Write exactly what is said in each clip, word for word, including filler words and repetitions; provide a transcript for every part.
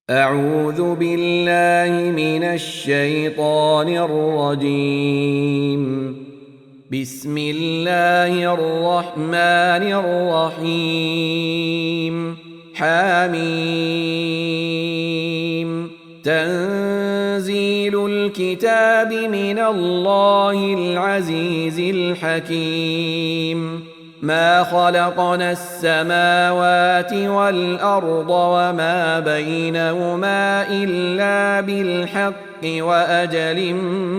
أعوذ بالله من الشيطان الرجيم. بسم الله الرحمن الرحيم. حميم. تنزيل الكتاب من الله العزيز الحكيم. ما خلقنا السماوات والأرض وما بينهما إلا بالحق وأجل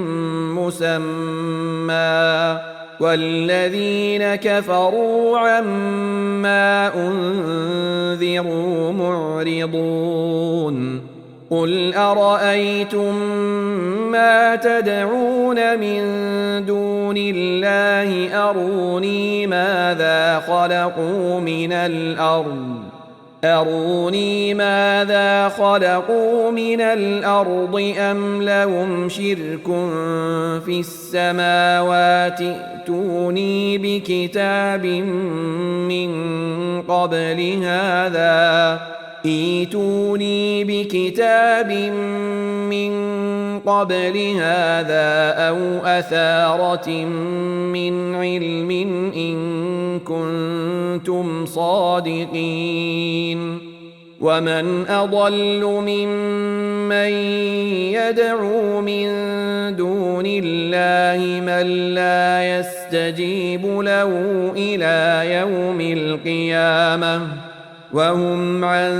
مسمى، والذين كفروا عما أنذروا معرضون. قل أرأيتم ما تدعون من دون الله أروني ماذا خلقوا من الأرض أروني ماذا خلقوا من الأرض أم لهم شرك في السماوات ائتوني بكتاب من قبل هذا ائتوني بكتاب من قبل هذا أو أثارة من علم إن كنتم صادقين. ومن أضل ممن يدعو من دون الله من لا يستجيب له إلى يوم القيامة وهم عن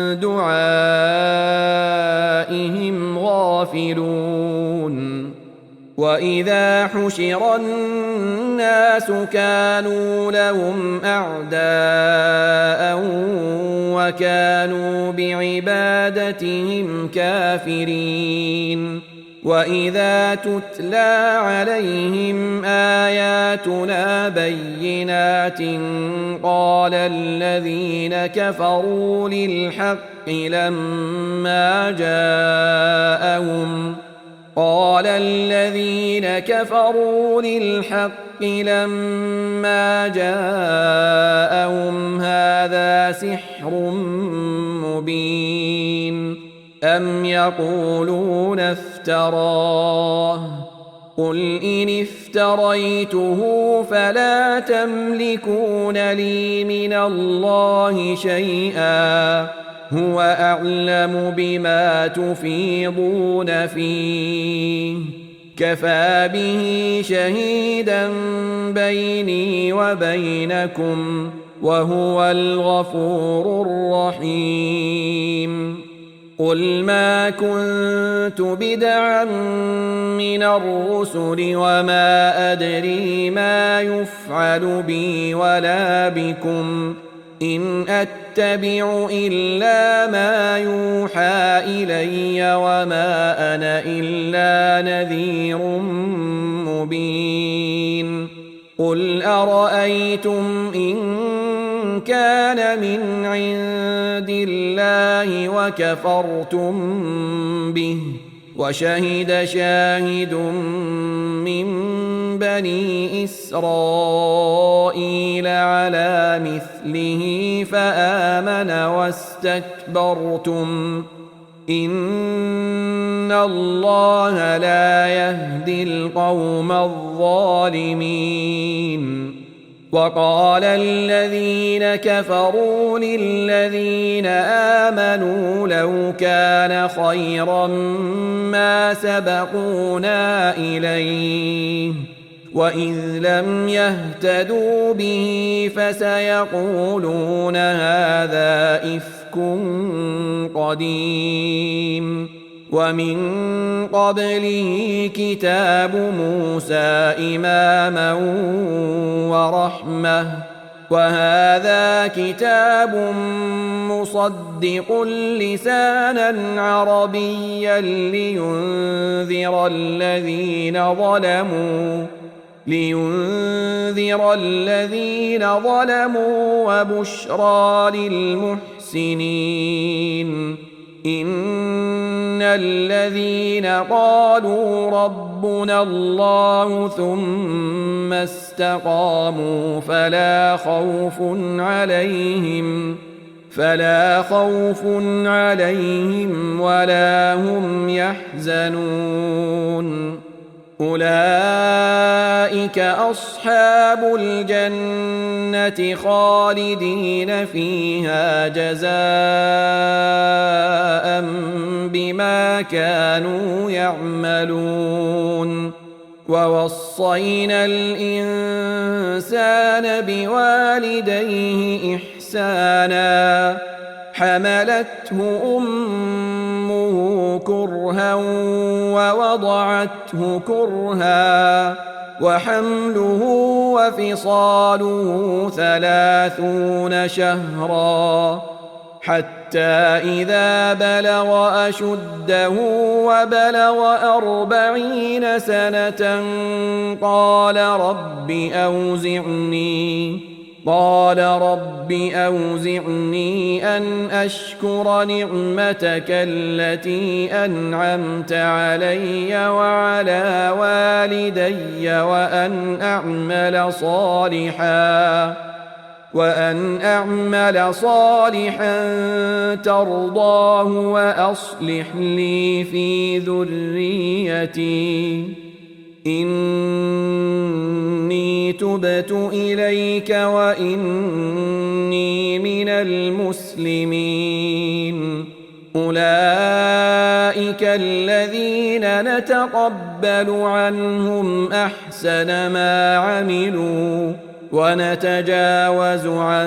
دعائهم غافلون. وإذا حشر الناس كانوا لهم أعداء وكانوا بعبادتهم كافرين. وإذا تتلى عليهم آياتنا بينات قال الذين كفروا للحق لما جاءهم قال الذين كفروا للحق لما جاءهم هذا سحر مبين أم يقولون افتراه قل إن افتريته فلا تملكون لي من الله شيئا هو أعلم بما تفيضون فيه كفى به شهيدا بيني وبينكم وهو الغفور الرحيم. قل ما كنت بدعا من الرسل وما أدري ما يفعل بي ولا بكم إن أتبع إلا ما يوحى إلي وما أنا إلا نذير مبين. قل أرأيتم إن كان من عند الله وكفرتم به وشهد شاهد من بني إسرائيل على مثله فآمن واستكبرتم إن الله لا يهدي القوم الظالمين. وقال الذين كفروا للذين آمنوا لو كان خيرا ما سبقونا إليه وإذ لم يهتدوا به فسيقولون هذا إفك قديم. ومن قبله كتاب موسى إماما ورحمة وهذا كتاب مصدق لسانا عربيا لينذر الذين ظلموا لينذر الذين ظلموا وبشرى للمحسنين. إن الذين قالوا ربنا الله ثم استقاموا فلا خوف عليهم فلا خوف عليهم ولا هم يحزنون أولئك أصحاب الجنة خالدين فيها جزاء بما كانوا يعملون ووصينا الإنسان بوالديه إحسانا حملته أمه كرها ووضعته كرها وحمله وفصاله ثلاثون شهرا حتى إذا بلغ أشده وبلغ أربعين سنة قال رب أوزعني قال رب أوزعني أن أشكر نعمتك التي أنعمت علي وعلى والدي وأن أعمل صالحا وأن أعمل صالحا ترضاه وأصلح لي في ذريتي إني تبت إليك وإني من المسلمين أولئك الذين نتقبل عنهم أحسن ما عملوا ونتجاوز عن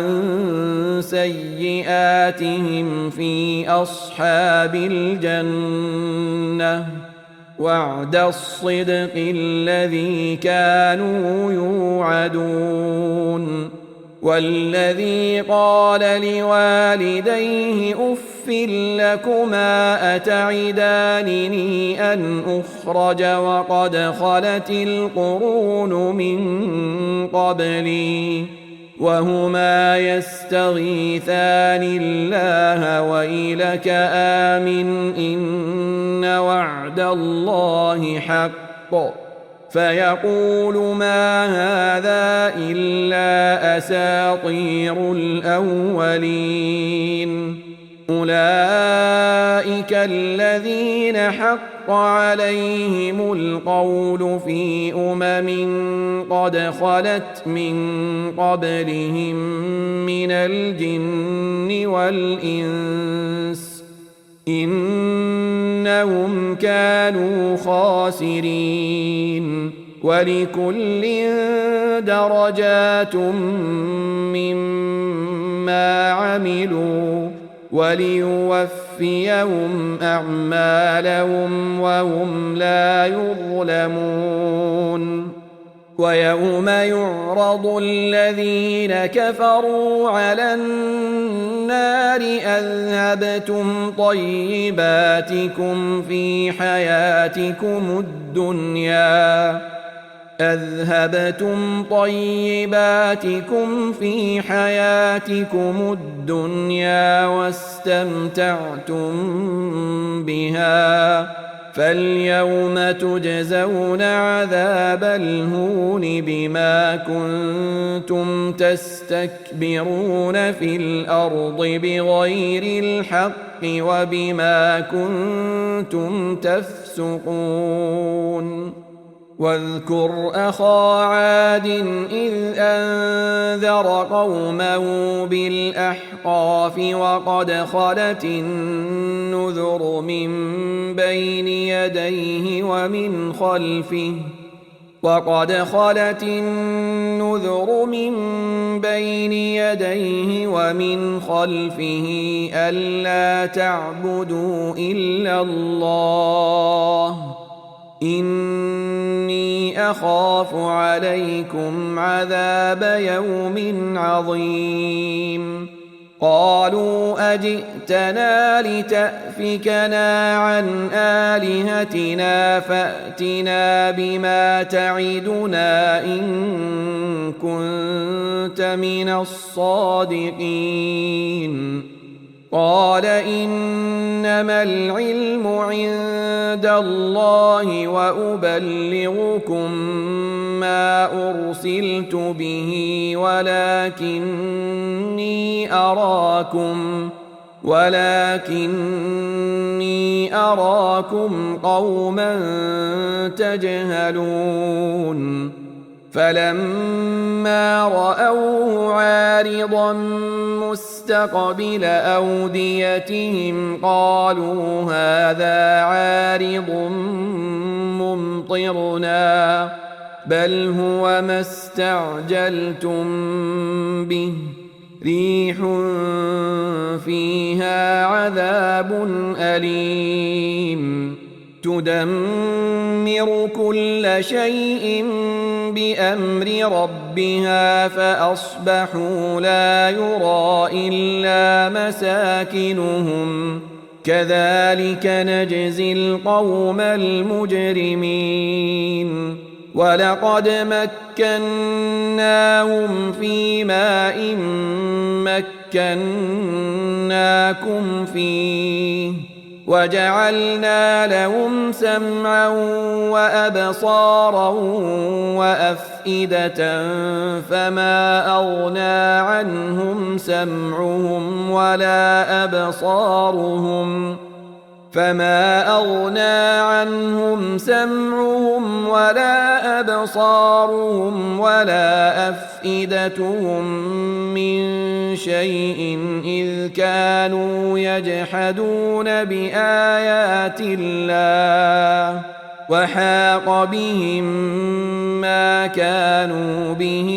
سيئاتهم في أصحاب الجنة وعد الصدق الذي كانوا يوعدون والذي قال لوالديه أف لكما أتعدانني أن أخرج وقد خلت القرون من قبلي وهما يستغيثان الله ويلك آمن إن وعد الله حق فيقول ما هذا إلا أساطير الأولين أولئك الذين حق عليهم القول في أمم قد خلت من قبلهم من الجن والإنس إنهم كانوا خاسرين ولكل درجات مما عملوا وليوفيهم أعمالهم وهم لا يظلمون ويوم يعرض الذين كفروا على النار أذهبتم طيباتكم في حياتكم الدنيا أذهبتم طيباتكم في حياتكم الدنيا واستمتعتم بها فاليوم تجزون عذاب الهون بما كنتم تستكبرون في الأرض بغير الحق وبما كنتم تفسقون واذكر أخا عاد إذ أنذر قومه بالأحقاف وقد خلت النذر من بين يديه ومن خلفه وقد خلت النذر من بين يديه ومن خلفه ألا تعبدوا إلا الله إني أخاف عليكم عذاب يوم عظيم قالوا أجئتنا لتأفكنا عن آلهتنا فأتنا بما تعدنا إن كنت من الصادقين قال إنما العلم عند الله وأبلغكم ما أرسلت به ولكني أراكم ولكني أراكم قوما تجهلون فلما رأوه عارضا مستقبل أوديتهم قالوا هذا عارض ممطرنا بل هو ما استعجلتم به ريح فيها عذاب أليم تدمر كل شيء بأمر ربها فأصبحوا لا يرى إلا مساكنهم كذلك نجزي القوم المجرمين ولقد مكناهم في ماء مكناكم فيه وجعلنا لهم سمعا وأبصارا وأفئدة فما أغنى عنهم سمعهم ولا أبصارهم فما أغنى عنهم سمعهم ولا أبصارهم ولا أفئدتهم من شيء إذ كانوا يجحدون بآيات الله وحاق بهم ما كانوا به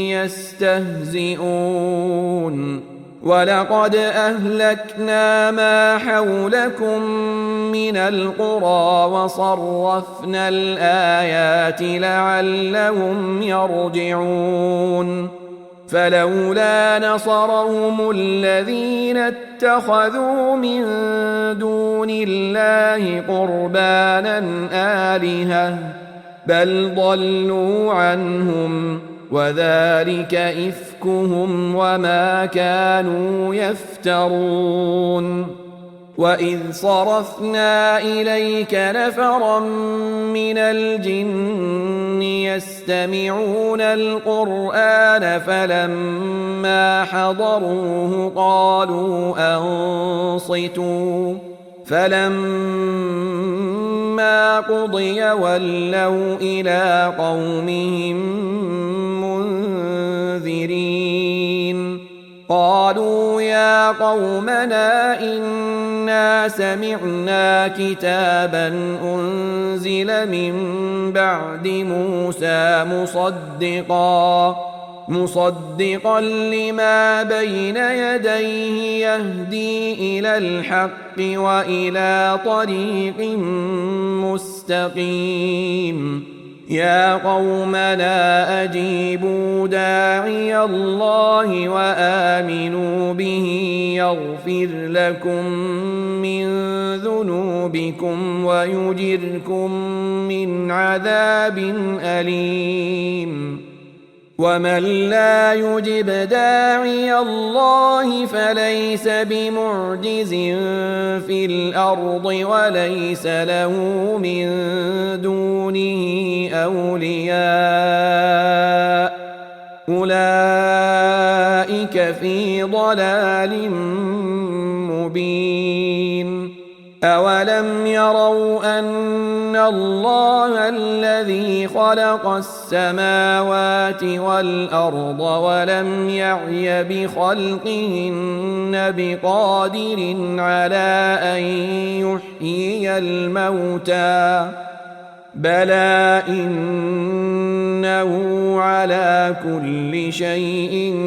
يستهزئون ولقد أهلكنا ما حولكم من القرى وصرفنا الآيات لعلهم يرجعون فلولا نصرهم الذين اتخذوا من دون الله قربانا آلهة بل ضلوا عنهم وذلك إفكهم وما كانوا يفترون وإذ صرفنا إليك نفرا من الجن يستمعون القرآن فلما حضروه قالوا أنصتوا فلما قضي ولوا إلى قومهم منذرين قالوا يا قومنا إنا سمعنا كتابا أنزل من بعد موسى مصدقا مصدقا لما بين يديه يهدي إلى الحق وإلى طريق مستقيم يا قومنا أجيبوا داعي الله وآمنوا به يغفر لكم من ذنوبكم ويجركم من عذاب أليم ومن لا يجب داعي الله فليس بمعجز في الأرض وليس له من دونه أولياء أولئك في ضلال مبين أولم يروا أن الله الذي خلق السماوات والأرض ولم يعي بخلقهن بقادر على أن يحيي الموتى بلى إنه على كل شيء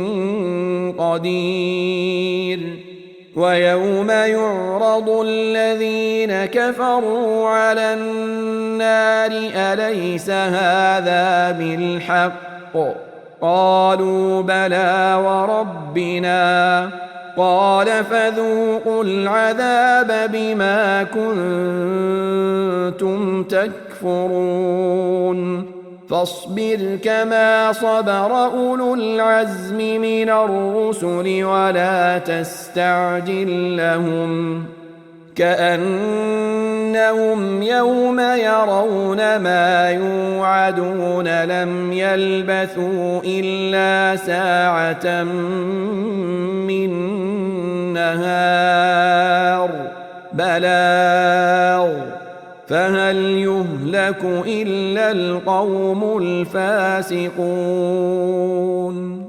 قدير ويوم يعرض الذين كفروا على النار أليس هذا بالحق قالوا بلى وربنا قال فذوقوا العذاب بما كنتم تكفرون فاصبر كما صبر أولو العزم من الرسل ولا تستعجل لهم كأنهم يوم يرون ما يوعدون لم يلبثوا إلا ساعة من نهار بلاغ فهل يهلك إلا القوم الفاسقون